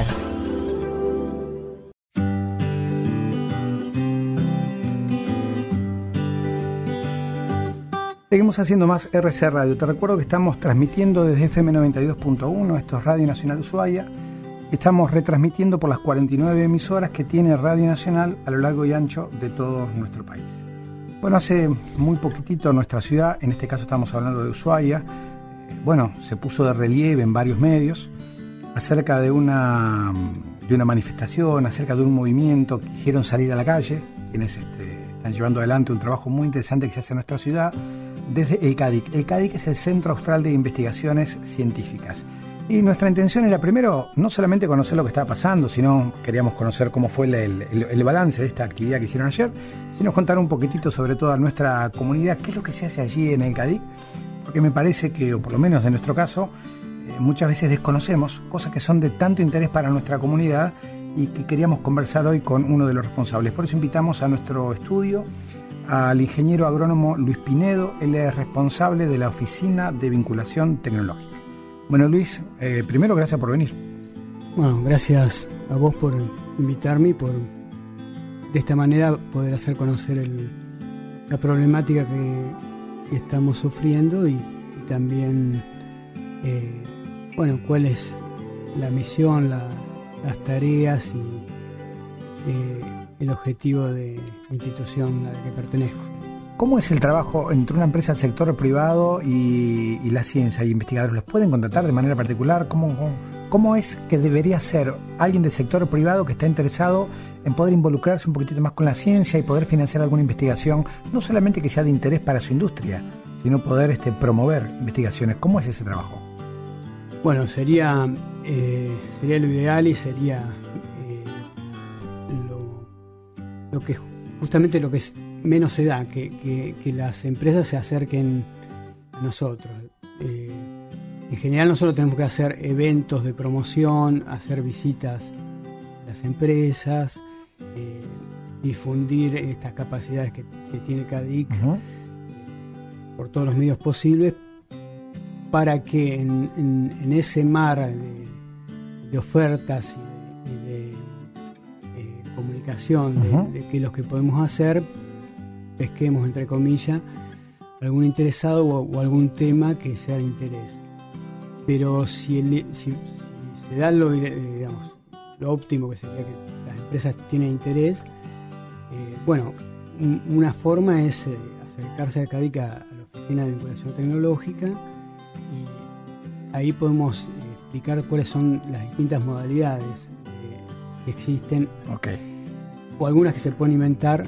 Seguimos haciendo más RSE Radio. Te recuerdo que estamos transmitiendo desde FM 92.1, esto es Radio Nacional Ushuaia. Estamos retransmitiendo por las 49 emisoras que tiene Radio Nacional a lo largo y ancho de todo nuestro país. Bueno, hace muy poquitito nuestra ciudad, en este caso estamos hablando de Ushuaia, se puso de relieve en varios medios acerca de una manifestación, acerca de un movimiento. Quisieron salir a la calle, quienes están llevando adelante un trabajo muy interesante que se hace en nuestra ciudad desde el CADIC. El CADIC es el Centro Austral de Investigaciones Científicas. Y nuestra intención era primero no solamente conocer lo que estaba pasando, sino queríamos conocer cómo fue el balance de esta actividad que hicieron ayer, sino contar un poquitito sobre toda nuestra comunidad, qué es lo que se hace allí en el CADIC, porque me parece que, o por lo menos en nuestro caso, muchas veces desconocemos cosas que son de tanto interés para nuestra comunidad y que queríamos conversar hoy con uno de los responsables. Por eso invitamos a nuestro estudio al ingeniero agrónomo Luis Pinedo. Él es responsable de la Oficina de Vinculación Tecnológica. Bueno, Luis, primero gracias por venir. Bueno, gracias a vos por invitarme y por de esta manera poder hacer conocer la problemática que estamos sufriendo y también cuál es la misión, las tareas y el objetivo de la institución a la que pertenezco. ¿Cómo es el trabajo entre una empresa del sector privado y la ciencia y investigadores? ¿Los pueden contratar de manera particular? ¿Cómo es que debería ser alguien del sector privado que está interesado en poder involucrarse un poquitito más con la ciencia y poder financiar alguna investigación, no solamente que sea de interés para su industria, sino poder promover investigaciones? ¿Cómo es ese trabajo? Bueno, sería lo ideal y sería lo que justamente lo que menos se da, que las empresas se acerquen a nosotros. En general nosotros tenemos que hacer eventos de promoción, hacer visitas a las empresas, difundir estas capacidades que tiene CADIC por todos los medios posibles, para que en ese mar de ofertas y de comunicación de qué es lo que podemos hacer, pesquemos, entre comillas, algún interesado o algún tema que sea de interés. Pero si se da lo óptimo, que sería que las empresas tienen interés, una forma es acercarse al CADIC a la Oficina de Vinculación Tecnológica, y ahí podemos explicar cuáles son las distintas modalidades que existen, o algunas que se pueden inventar,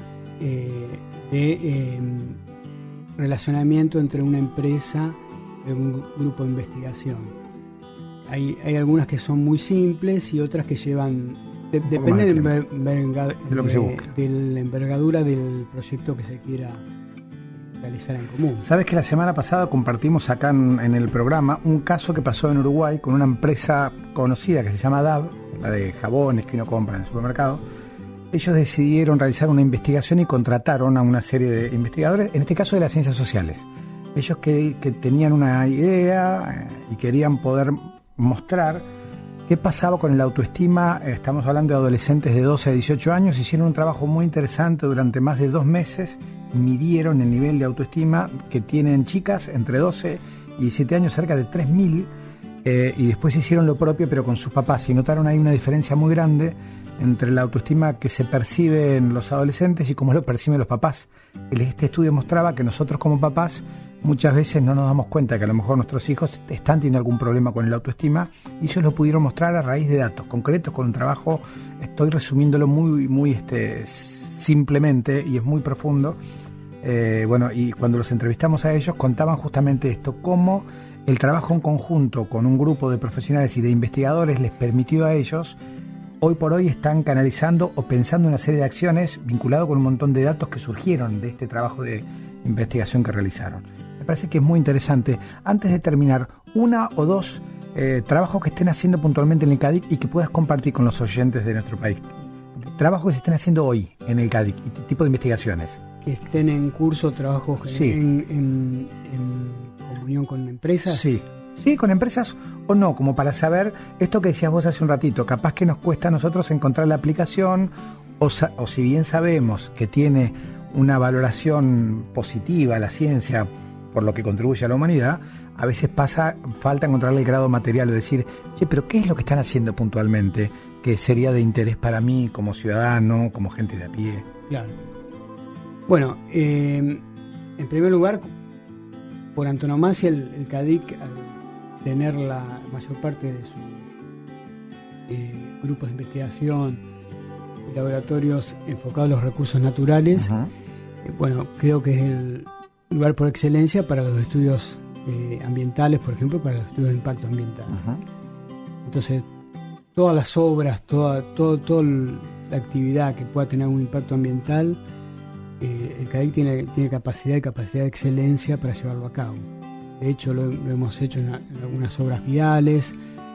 de relacionamiento entre una empresa y un grupo de investigación. Hay algunas que son muy simples y otras que llevan, depende de la envergadura del proyecto que se quiera realizar en común. Sabes que la semana pasada compartimos acá en el programa un caso que pasó en Uruguay con una empresa conocida que se llama DAV, la de jabones que uno compra en el supermercado. Ellos decidieron realizar una investigación y contrataron a una serie de investigadores, en este caso de las ciencias sociales. Ellos que tenían una idea y querían poder mostrar qué pasaba con el autoestima. Estamos hablando de adolescentes de 12 a 18 años. Hicieron un trabajo muy interesante durante más de 2 meses y midieron el nivel de autoestima que tienen chicas entre 12 y 17 años, cerca de 3.000, y después hicieron lo propio pero con sus papás, y notaron ahí una diferencia muy grande entre la autoestima que se percibe en los adolescentes y cómo lo perciben los papás. Este estudio mostraba que nosotros como papás muchas veces no nos damos cuenta que a lo mejor nuestros hijos están teniendo algún problema con el autoestima, y ellos lo pudieron mostrar a raíz de datos concretos, con un trabajo, estoy resumiéndolo muy simplemente, y es muy profundo. Y cuando los entrevistamos a ellos contaban justamente esto, cómo el trabajo en conjunto con un grupo de profesionales y de investigadores les permitió a ellos, hoy por hoy están canalizando o pensando una serie de acciones vinculado con un montón de datos que surgieron de este trabajo de investigación que realizaron. Me parece que es muy interesante. Antes de terminar, una o dos trabajos que estén haciendo puntualmente en el CADIC y que puedas compartir con los oyentes de nuestro país. Trabajos que se estén haciendo hoy en el CADIC y tipo de investigaciones. Que estén en curso, trabajos Sí. en comunión con empresas. Sí. Sí, con empresas o no, como para saber esto que decías vos hace un ratito, capaz que nos cuesta a nosotros encontrar la aplicación o si bien sabemos que tiene una valoración positiva la ciencia por lo que contribuye a la humanidad, a veces falta encontrarle el grado material o decir, che, pero ¿qué es lo que están haciendo puntualmente que sería de interés para mí como ciudadano, como gente de a pie? Claro. Bueno, en primer lugar, por antonomasia, el CADIC, al tener la mayor parte de sus grupos de investigación y laboratorios enfocados a los recursos naturales, bueno, creo que es el lugar por excelencia para los estudios ambientales, por ejemplo, para los estudios de impacto ambiental. Entonces, todas las obras, toda la actividad que pueda tener un impacto ambiental, el CADIC tiene capacidad de excelencia para llevarlo a cabo. De hecho, lo hemos hecho en algunas obras viales,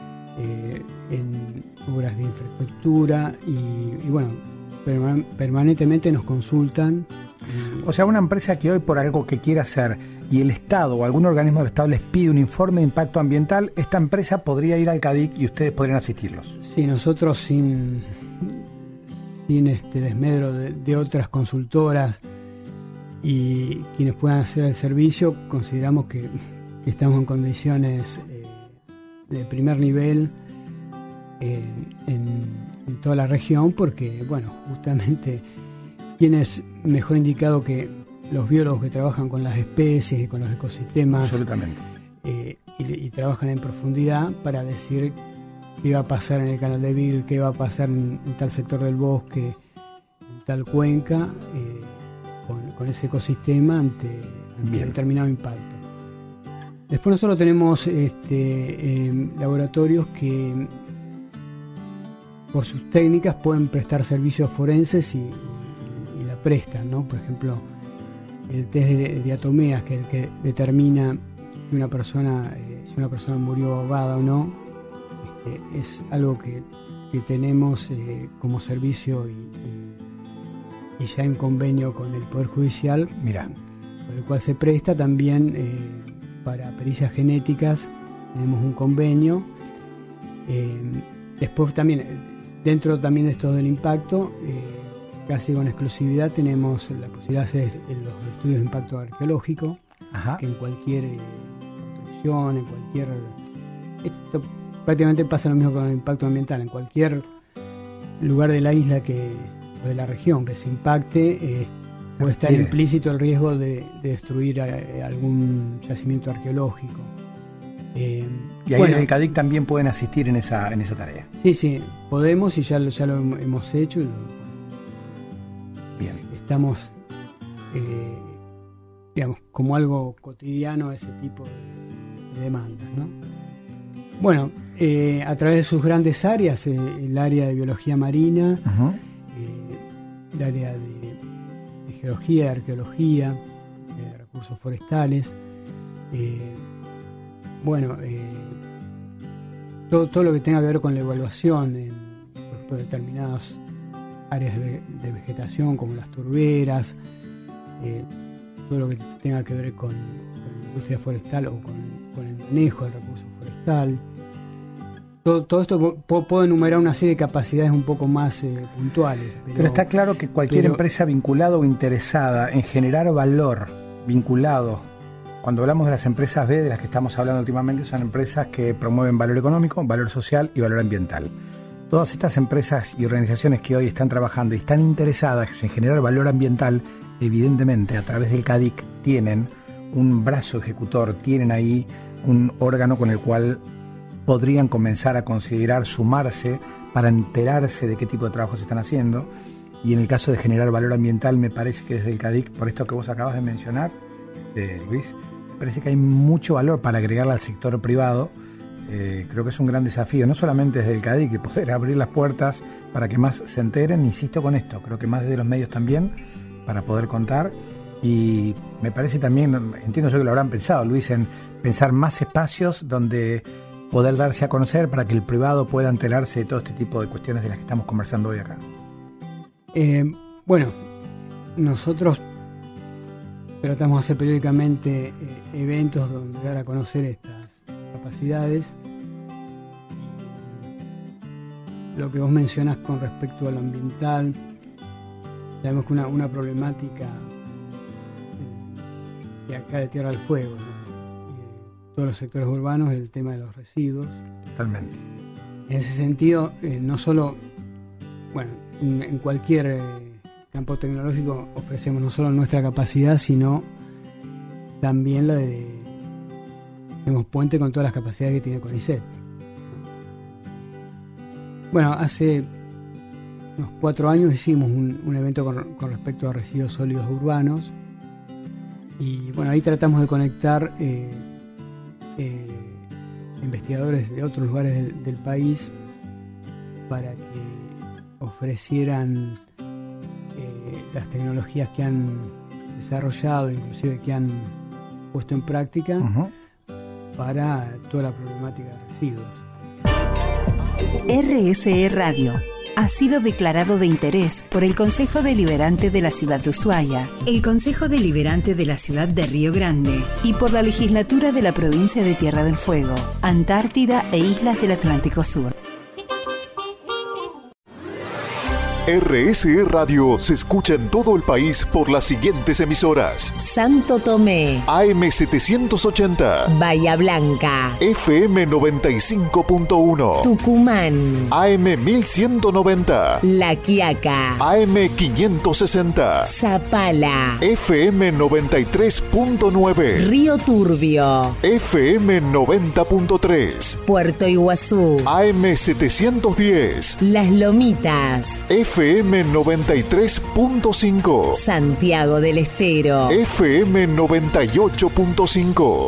en obras de infraestructura y bueno, permanentemente nos consultan. O sea, una empresa que hoy por algo que quiera hacer y el Estado o algún organismo del Estado les pide un informe de impacto ambiental, esta empresa podría ir al CADIC y ustedes podrían asistirlos. Sí, nosotros sin desmedro de otras consultoras y quienes puedan hacer el servicio, consideramos que estamos en condiciones de primer nivel en toda la región, porque, bueno, justamente quién es mejor indicado que los biólogos que trabajan con las especies y con los ecosistemas. Absolutamente. Y trabajan en profundidad para decir qué va a pasar en el canal de Beagle, qué va a pasar en tal sector del bosque, en tal cuenca, con ese ecosistema ante determinado impacto. Después nosotros tenemos laboratorios que por sus técnicas pueden prestar servicios forenses y la prestan, ¿no? Por ejemplo, el test de diatomeas, que es el que determina si una persona murió ahogada o no, es algo que tenemos como servicio y ya en convenio con el Poder Judicial, por el cual se presta también para pericias genéticas. Tenemos un convenio. Después también, dentro también de esto del impacto, casi con exclusividad tenemos la posibilidad de hacer los estudios de impacto arqueológico, que en cualquier construcción, en cualquier... Esto prácticamente pasa lo mismo con el impacto ambiental, en cualquier lugar de la isla o de la región que se impacte, puede estar implícito el riesgo de destruir algún yacimiento arqueológico. Y ahí en el CADIC también pueden asistir en esa tarea. Sí, podemos y ya lo hemos hecho. Bien. Estamos, digamos, como algo cotidiano ese tipo de demandas, ¿no? Bueno, a través de sus grandes áreas, el área de biología marina, el área de geología, de arqueología, de recursos forestales, todo lo que tenga que ver con la evaluación por determinadas áreas de vegetación, como las turberas, todo lo que tenga que ver con la industria forestal o con el manejo del recurso forestal. Todo esto puedo enumerar una serie de capacidades un poco más puntuales. Pero está claro que cualquier empresa vinculada o interesada en generar valor vinculado, cuando hablamos de las empresas B, de las que estamos hablando últimamente, son empresas que promueven valor económico, valor social y valor ambiental. Todas estas empresas y organizaciones que hoy están trabajando y están interesadas en generar valor ambiental, evidentemente a través del CADIC tienen un brazo ejecutor, tienen ahí un órgano con el cual podrían comenzar a considerar sumarse para enterarse de qué tipo de trabajo se están haciendo. Y en el caso de generar valor ambiental, me parece que desde el CADIC, por esto que vos acabas de mencionar, Luis, parece que hay mucho valor para agregarle al sector privado. Creo que es un gran desafío, no solamente desde el CADIC, que poder abrir las puertas para que más se enteren, insisto con esto, creo que más desde los medios también, para poder contar. Y me parece también, entiendo yo que lo habrán pensado, Luis, en pensar más espacios donde poder darse a conocer para que el privado pueda enterarse de todo este tipo de cuestiones de las que estamos conversando hoy acá. Bueno, nosotros tratamos de hacer periódicamente eventos donde dar a conocer estas capacidades. Lo que vos mencionás con respecto a lo ambiental, sabemos que una problemática de acá de Tierra del Fuego, ¿no? Y de todos los sectores urbanos, es el tema de los residuos. Totalmente. En ese sentido, no solo, bueno, en cualquier campo tecnológico ofrecemos no solo nuestra capacidad, sino también la de hacemos puente con todas las capacidades que tiene CONICET. Bueno, hace unos 4 años hicimos un evento con respecto a residuos sólidos urbanos y bueno, ahí tratamos de conectar investigadores de otros lugares del país para que ofrecieran las tecnologías que han desarrollado, inclusive que han puesto en práctica para toda la problemática de residuos. RSE Radio ha sido declarado de interés por el Consejo Deliberante de la Ciudad de Ushuaia, el Consejo Deliberante de la Ciudad de Río Grande y por la Legislatura de la Provincia de Tierra del Fuego, Antártida e Islas del Atlántico Sur. RSE Radio se escucha en todo el país por las siguientes emisoras: Santo Tomé, AM 780, Bahía Blanca, FM 95.1, Tucumán, AM 1190, La Quiaca, AM 560, Zapala, FM 93.9, Río Turbio, FM 90.3, Puerto Iguazú, AM 710, Las Lomitas, FM 93.5, Santiago del Estero, FM 98.5.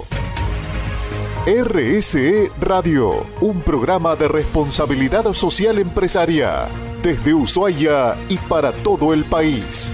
RSE Radio, un programa de responsabilidad social empresaria, desde Ushuaia y para todo el país.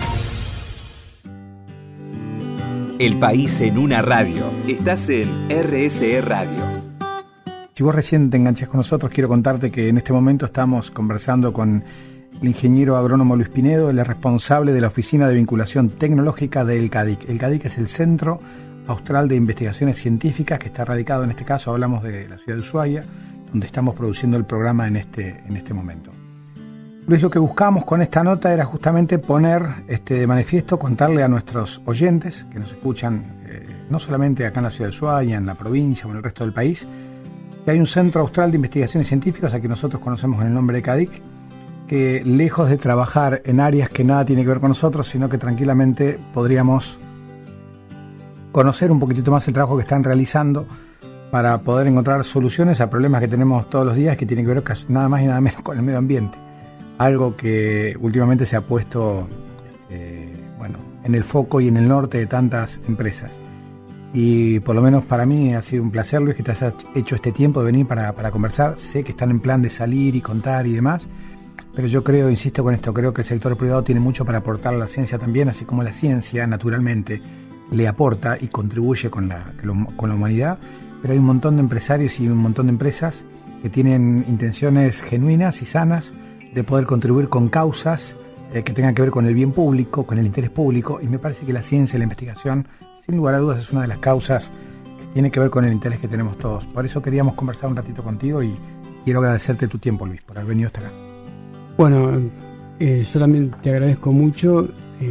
El país en una radio. Estás en RSE Radio. Si vos recién te enganchás con nosotros, quiero contarte que en este momento estamos conversando con el ingeniero agrónomo Luis Pinedo, él es responsable de la Oficina de Vinculación Tecnológica del CADIC. El CADIC es el Centro Austral de Investigaciones Científicas, que está radicado, en este caso hablamos de la ciudad de Ushuaia, donde estamos produciendo el programa en este momento. Luis, lo que buscábamos con esta nota era justamente poner de manifiesto, contarle a nuestros oyentes que nos escuchan, no solamente acá en la ciudad de Ushuaia, en la provincia o en el resto del país, que hay un Centro Austral de Investigaciones Científicas, a que nosotros conocemos con el nombre de CADIC, que lejos de trabajar en áreas que nada tiene que ver con nosotros, sino que tranquilamente podríamos conocer un poquitito más el trabajo que están realizando para poder encontrar soluciones a problemas que tenemos todos los días, que tienen que ver nada más y nada menos con el medio ambiente. Algo que últimamente se ha puesto en el foco y en el norte de tantas empresas. Y por lo menos para mí ha sido un placer, Luis, que te hayas hecho este tiempo de venir para conversar. Sé que están en plan de salir y contar y demás, pero yo creo, insisto con esto, creo que el sector privado tiene mucho para aportar a la ciencia también, así como la ciencia naturalmente le aporta y contribuye con la humanidad, pero hay un montón de empresarios y un montón de empresas que tienen intenciones genuinas y sanas de poder contribuir con causas que tengan que ver con el bien público, con el interés público, y me parece que la ciencia y la investigación, sin lugar a dudas, es una de las causas que tiene que ver con el interés que tenemos todos. Por eso queríamos conversar un ratito contigo y quiero agradecerte tu tiempo, Luis, por haber venido hasta acá. Bueno, yo también te agradezco mucho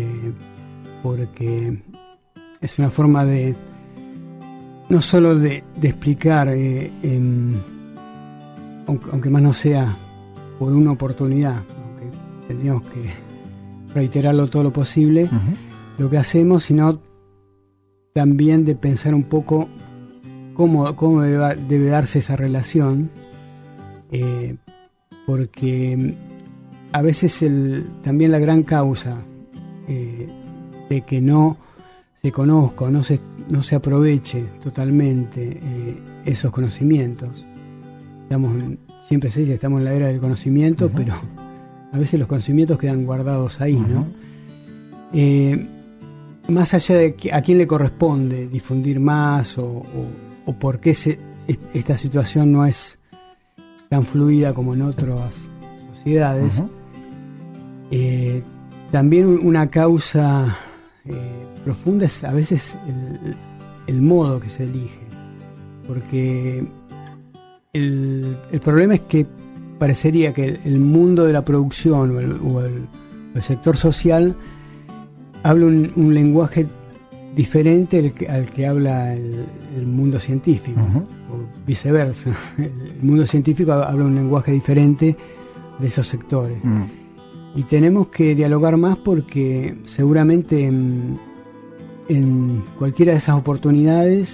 porque es una forma de no solo de explicar, aunque más no sea por una oportunidad, aunque tendríamos que reiterarlo todo lo posible, lo que hacemos, sino también de pensar un poco cómo debe darse esa relación, porque a veces también la gran causa de que no se conozca, no se aproveche totalmente esos conocimientos. Siempre se dice que estamos en la era del conocimiento, uh-huh. Pero a veces los conocimientos quedan guardados ahí, uh-huh. ¿no? Más allá de a quién le corresponde difundir más o por qué esta situación no es tan fluida como en otras sociedades, uh-huh. También una causa profunda es a veces el modo que se elige, porque el problema es que parecería que el mundo de la producción o el sector social habla un lenguaje diferente al que habla el mundo científico, uh-huh. o viceversa. El mundo científico habla un lenguaje diferente de esos sectores. Uh-huh. Y tenemos que dialogar más porque seguramente en cualquiera de esas oportunidades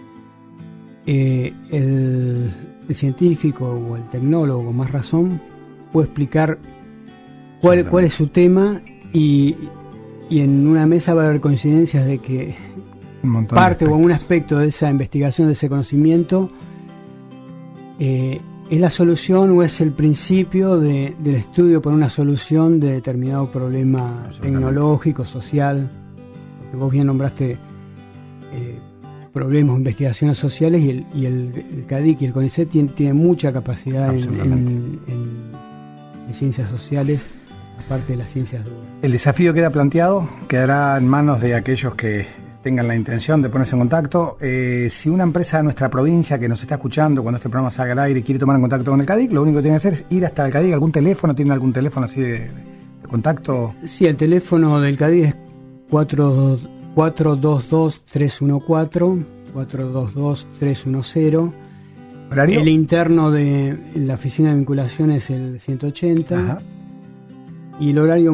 el científico o el tecnólogo con más razón puede explicar cuál es su tema y en una mesa va a haber coincidencias de que parte o un aspecto de esa investigación, de ese conocimiento es la solución o es el principio del estudio por una solución de determinado problema tecnológico, social. Porque vos bien nombraste problemas, investigaciones sociales y el CADIC y el CONICET tiene mucha capacidad en ciencias sociales, aparte de las ciencias duras. El desafío queda planteado, quedará en manos de aquellos que tengan la intención de ponerse en contacto. Si una empresa de nuestra provincia que nos está escuchando cuando este programa salga al aire quiere tomar en contacto con el CADIC, lo único que tiene que hacer es ir hasta el CADIC. ¿Algún teléfono? ¿Tienen algún teléfono así de contacto? Sí, el teléfono del CADIC es 422-314, 422-310. ¿Horario? El interno de la oficina de vinculación es el 180. Ajá. Y el horario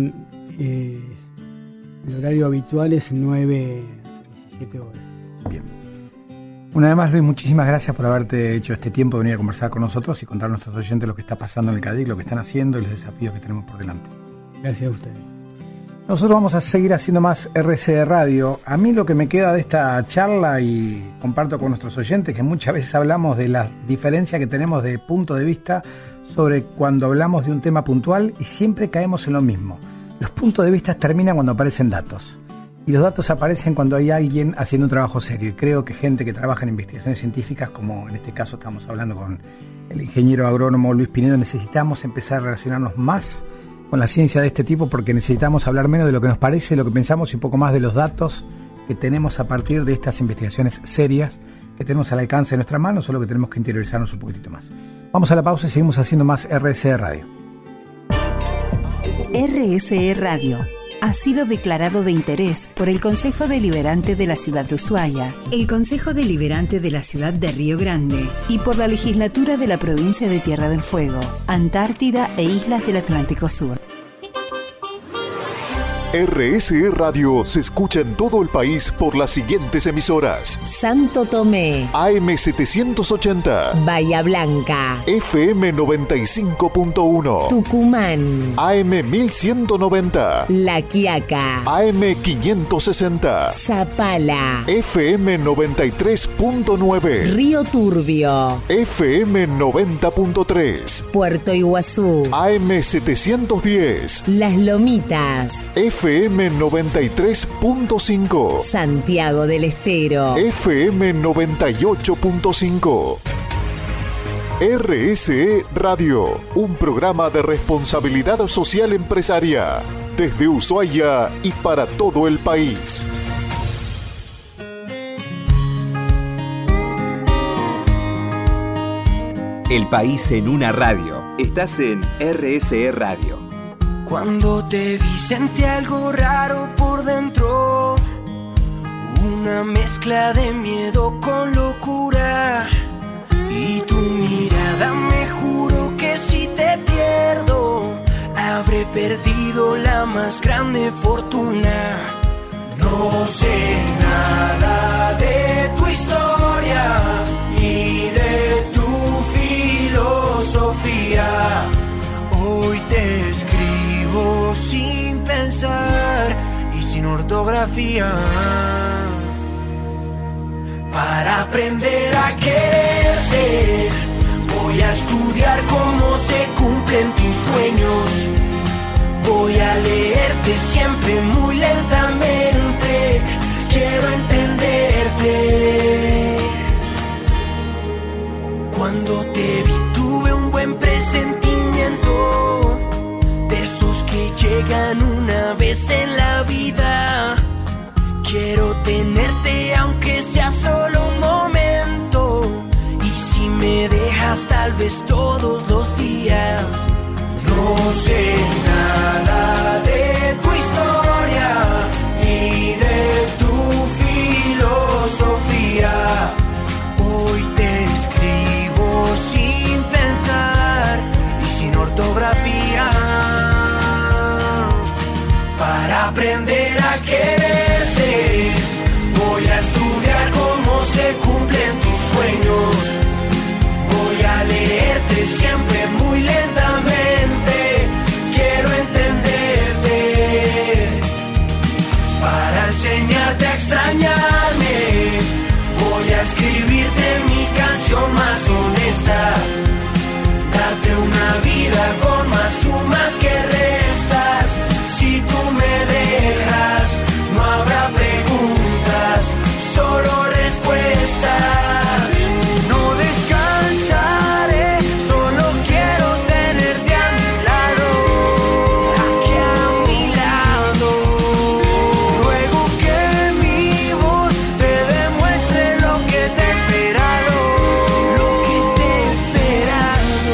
habitual es 9 a 17 horas. Bien. Una vez más, Luis, muchísimas gracias por haberte hecho este tiempo de venir a conversar con nosotros y contar a nuestros oyentes lo que está pasando en el CADIC, lo que están haciendo y los desafíos que tenemos por delante. Gracias a ustedes. Nosotros vamos a seguir haciendo más RCE Radio. A mí lo que me queda de esta charla, y comparto con nuestros oyentes, que muchas veces hablamos de la diferencia que tenemos de punto de vista sobre cuando hablamos de un tema puntual y siempre caemos en lo mismo. Los puntos de vista terminan cuando aparecen datos. Y los datos aparecen cuando hay alguien haciendo un trabajo serio. Y creo que gente que trabaja en investigaciones científicas, como en este caso estamos hablando con el ingeniero agrónomo Luis Pinedo, necesitamos empezar a relacionarnos más con la ciencia de este tipo, porque necesitamos hablar menos de lo que nos parece, de lo que pensamos y un poco más de los datos que tenemos a partir de estas investigaciones serias que tenemos al alcance de nuestras manos, solo que tenemos que interiorizarnos un poquitito más. Vamos a la pausa y seguimos haciendo más RSE Radio. RSE Radio ha sido declarado de interés por el Consejo Deliberante de la Ciudad de Ushuaia, el Consejo Deliberante de la Ciudad de Río Grande y por la Legislatura de la Provincia de Tierra del Fuego, Antártida e Islas del Atlántico Sur. RSE Radio se escucha en todo el país por las siguientes emisoras: Santo Tomé, AM 780, Bahía Blanca, FM 95.1, Tucumán, AM 1190, La Quiaca, AM 560, Zapala, FM 93.9, Río Turbio, FM 90.3, Puerto Iguazú, AM 710, Las Lomitas, FM 93.5, Santiago del Estero, FM 98.5. RSE Radio, un programa de responsabilidad social empresaria, desde Ushuaia y para todo el país. El país en una radio. Estás en RSE Radio. Cuando te vi sentí algo raro por dentro, una mezcla de miedo con locura, y tu mirada me juro que si te pierdo habré perdido la más grande fortuna. No sé nada de tu historia ni de tu filosofía. Hoy te escribo sin pensar y sin ortografía. ortografía. Para aprender a quererte, voy a estudiar cómo se cumplen tus sueños. Voy a leerte siempre muy lentamente. Quiero entenderte. Cuando te vi tuve un buen presentimiento, de esos que llegan una vez en la vida. Quiero tenerte aunque sea solo un momento, y si me dejas tal vez todos los días. No sé nada de tu historia ni de tu filosofía. Hoy te escribo sin pensar y sin ortografía. Para aprender a quererte, voy a estudiar cómo se cumplen tus sueños. Voy a leerte siempre muy lentamente. Quiero entenderte. Para enseñarte a extrañarme, voy a escribirte mi canción más honesta. Darte una vida con más sumas que restas. Si tú me dejas, no habrá preguntas, solo respuestas. No descansaré, solo quiero tenerte a mi lado, aquí a mi lado. Ruego que mi voz te demuestre lo que te he esperado, lo que te he esperado.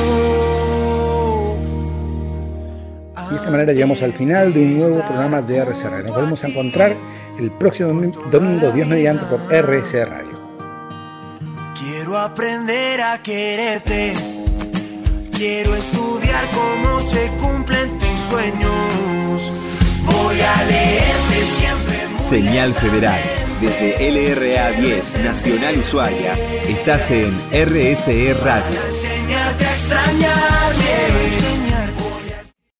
De esta manera llegamos al final de un nuevo programa de RSC Radio. Nos volvemos a encontrar el próximo domingo, Dios mediante, por RSC Radio. Quiero aprender a quererte. Quiero estudiar cómo se cumplen tus sueños. Voy a leerte siempre muy Señal Federal. Desde LRA 10 Nacional Ushuaia, estás en RSE Radio. enseñarte a extrañar.